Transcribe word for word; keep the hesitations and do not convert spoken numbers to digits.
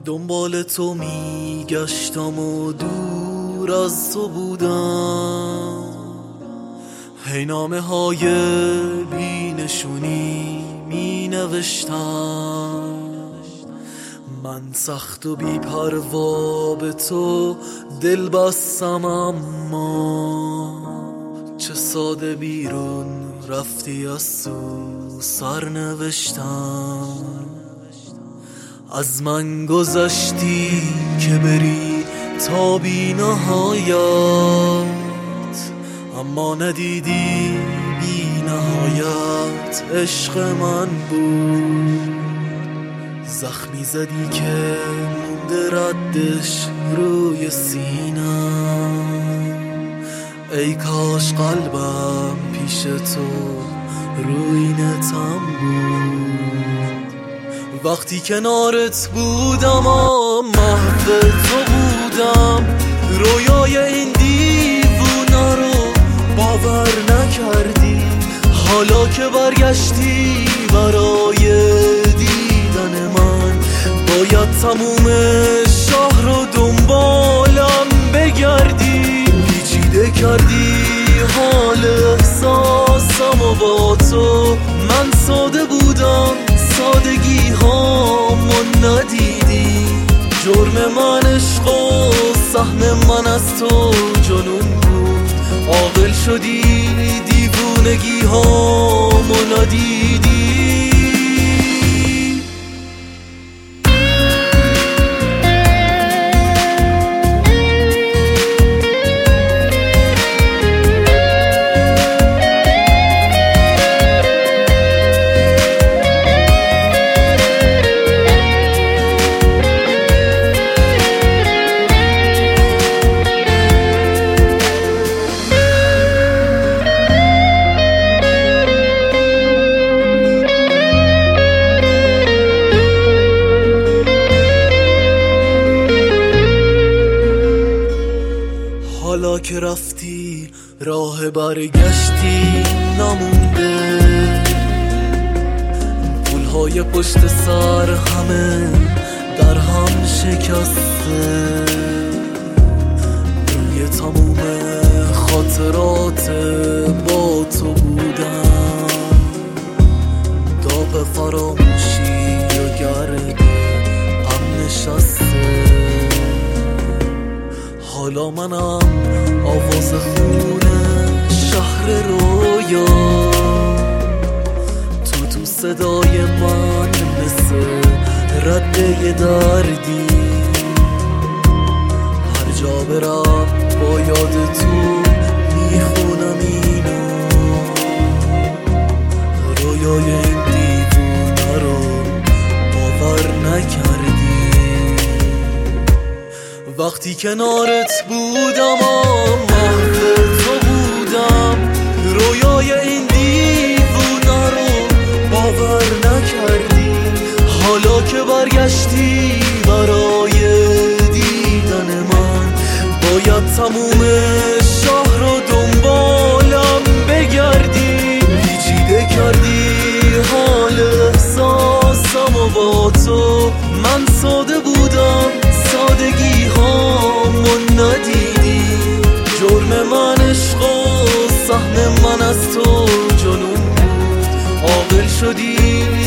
دنبال تو میگشتم و دور از تو بودم، هی نامه های بی نشونی می نوشتم. من سخت و بی پروا به تو دل بستم، اما چه ساده بیرون رفتی از تو سر نوشتم. از من گذشتی که بری تا بی نهایت، اما ندیدی بی نهایت عشق من بود. زخمی زدی که مونده ردش روی سینم، ای کاش قلبم پیش تو روی نتم بود. وقتی کنارت بودم و محو تو بودم، رویای این دیوونه رو باور نکردی. حالا که برگشتی برای دیدن من، باید تموم شهر رو دنبالم بگردی. پیچیده کردی حال احساسم و با تو من ساده بودم، سادگی هامو ندیدی. جرم من عشق و سهم من از تو جنون بود، عاقل شدی دیوونگی هامو ندیدی. حالا که رفتی راه برگشتی نمونده، پولهای پشت سر همه در هم شکسته. روی تموم خاطرات با تو بودم، داغ فراموشی و گرد هم نشسته. حالا منم آواز خونه شهر رویا، تو تو صدای من مثل رده دردی. هر جا برم با یاد تو میخونم اینو، رویای این دیوونه رو باور نکردی. وقتی کنارت بودم و محو تو بودم، رویای این دیوونه رو باور نکردی. حالا که برگشتی برای دیدن من، باید تموم شهر رو دنبالم بگردی. پیچیده کردی حال احساسم و با تو من ساده بودم، سادگی هامو ندیدی. جرم من عشق و سهم من از تو جنون بود، عاقل شدی